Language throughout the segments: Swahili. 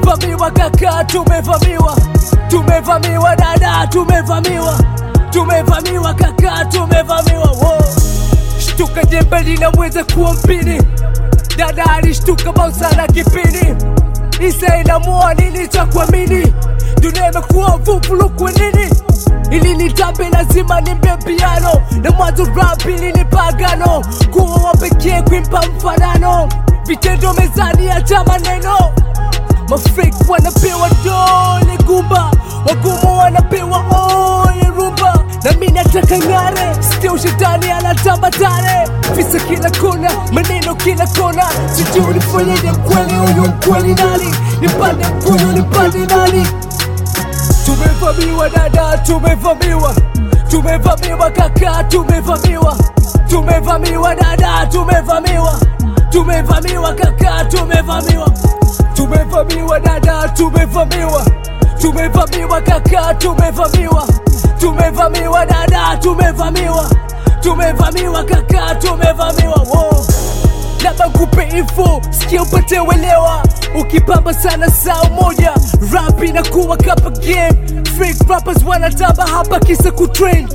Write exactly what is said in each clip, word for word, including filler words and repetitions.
Tumevamiwa kaka, tumevamiwa. Tumevamiwa dada, tumevamiwa. Tumevamiwa kaka, tumevamiwa. Wow. Shtuka jembe linaweza kuwa mpini. Dada alishtuka bausa na kipini. Isa inamua nini cha kuamini. Dunia imekuwa vuvulu kwa nini. Ili nitabe lazima nimbe piano. Na mwanzo rap ili ni pagano. Kuwa wapekee kuimpa mfanano. Vitendo mezani acha maneno. Mafake wanapewa dole gumba. Wagumu wanapewa ole rumba. Na mimi nataka ngare. Still shetani anatamba tare. Visa kila kona, maneno kila kona. Sijui nifanyeje kweli huyu kweli nani. Nipande mkuyu nipande nani. Tumevamiwa dada, tumevamiwa. Tumevamiwa kaka, tumevamiwa. Tumevamiwa dada, tumevamiwa. Tumevamiwa kaka, tumevamiwa. Tumevamiwa dada, tumevamiwa. Tumevamiwa kaka, tumevamiwa. Tumevamiwa dada, tumevamiwa. Tumevamiwa kaka, tumevamiwa. Wow. Labda nikupe info, sikia upate welewa. Ukipamba sana saa moja, rap inakuwa kapa game. Fake rappers wanatamba hapa kisa kutrend.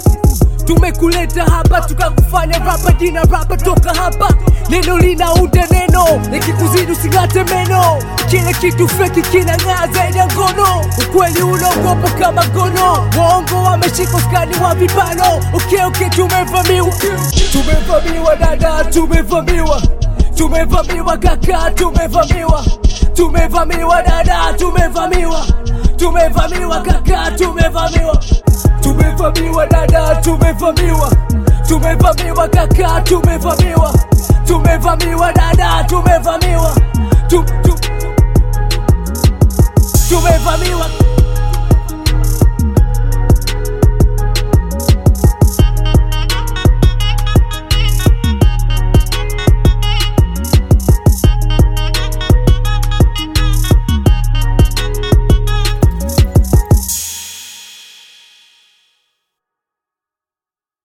Tumekuleta hapa tukakufanya rapa, jina rapa toka hapa. Neno linaunda neno, nikikuzidi usingate meno. Kile kitu feki kinang'aa zaidi ya ngono. Ukweli unaogopa kama gono. Waongo wameshika skani wa vibano. Okay okay tumevamiwa. Tumevamiwa dada, tumevamiwa. Tumevamiwa kaka, tumevamiwa. Tumevamiwa dada, tumevamiwa. Tumevamiwa kaka, tumevamiwa. Tumevamiwa dada, tumevamiwa. Tumevamiwa kaka, tumevamiwa. Tumevamiwa dada, tumevamiwa. Tumevamiwa.